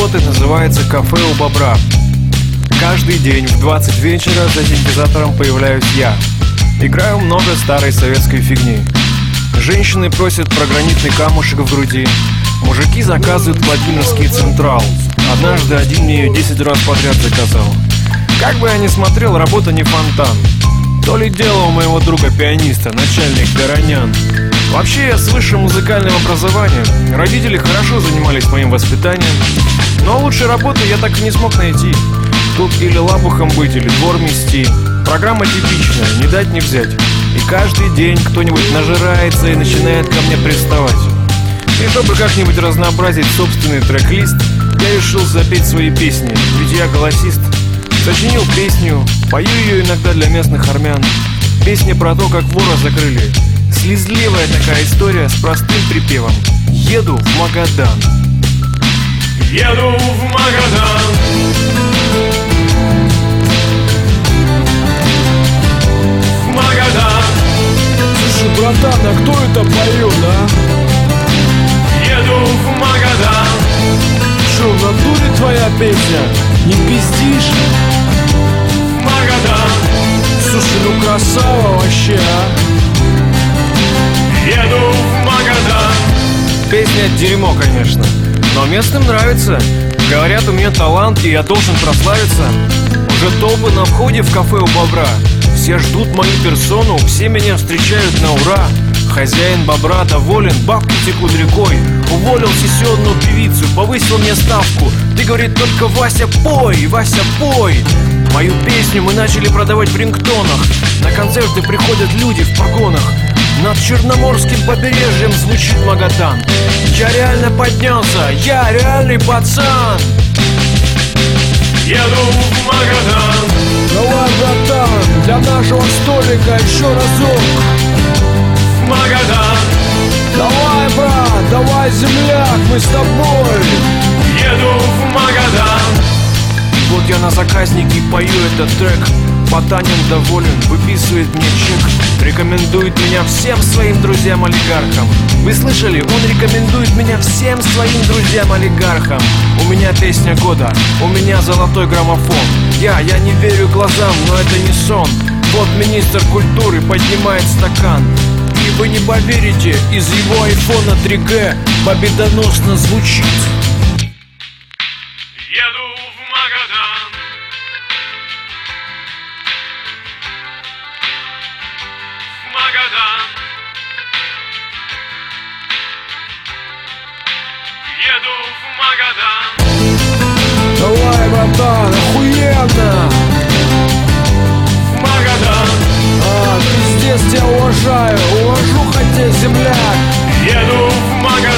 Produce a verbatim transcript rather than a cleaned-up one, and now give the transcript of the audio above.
работы называется «Кафе у бобра». Каждый день в двадцать вечера за синтезатором появляюсь я. Играю много старой советской фигни. Женщины просят про гранитный камушек в груди. Мужики заказывают Владимирский Централ. Однажды один мне ее десять раз подряд заказал. Как бы я ни смотрел, работа не фонтан. То ли дело у моего друга-пианиста, начальник Горонян. Вообще я с высшим музыкальным образованием. Родители хорошо занимались моим воспитанием. Но лучшей работы я так и не смог найти. Тут или лабухом быть, или двор мести. Программа типичная, не дать не взять. И каждый день кто-нибудь нажирается и начинает ко мне приставать. И чтобы как-нибудь разнообразить собственный трек-лист, я решил запеть свои песни, ведь я голосист. Сочинил песню, пою ее иногда для местных армян. Песня про то, как вора закрыли. Слезливая такая история с простым припевом. Еду в Магадан. Еду в Магадан. В Магадан. Слушай, братан, а кто это поет, а? Еду в Магадан. Шо, в натуре твоя песня? Не пиздишь? В Магадан. Слушай, ну красава вообще, а? Еду в Магадан. Песня дерьмо, конечно, но местным нравится. Говорят, у меня талант, и я должен прославиться. Уже толпы на входе в кафе у бобра. Все ждут мою персону, все меня встречают на ура. Хозяин бобра доволен, бабки текут рекой. Уволил сессионную певицу, повысил мне ставку. Ты, говорит, только Вася пой, Вася пой. Мою песню мы начали продавать в рингтонах. На концерты приходят люди в погонах. Над Черноморским побережьем звучит Магадан. Я реально поднялся, я реальный пацан. Еду в Магадан. Давай, братан, для нашего столика еще разок. В Магадан. Давай, брат, давай, земляк, мы с тобой. Еду в Магадан. Вот я на заказнике пою этот трек. Потанин доволен, выписывает мне чек. Рекомендует меня всем своим друзьям-олигархам. Вы слышали? Он рекомендует меня всем своим друзьям-олигархам. У меня песня года, у меня золотой граммофон. Я, я не верю глазам, но это не сон. Вот министр культуры поднимает стакан. И вы не поверите, из его айфона три джи победоносно звучит. Еду в Магадан. В Магадан. Еду в Магадан.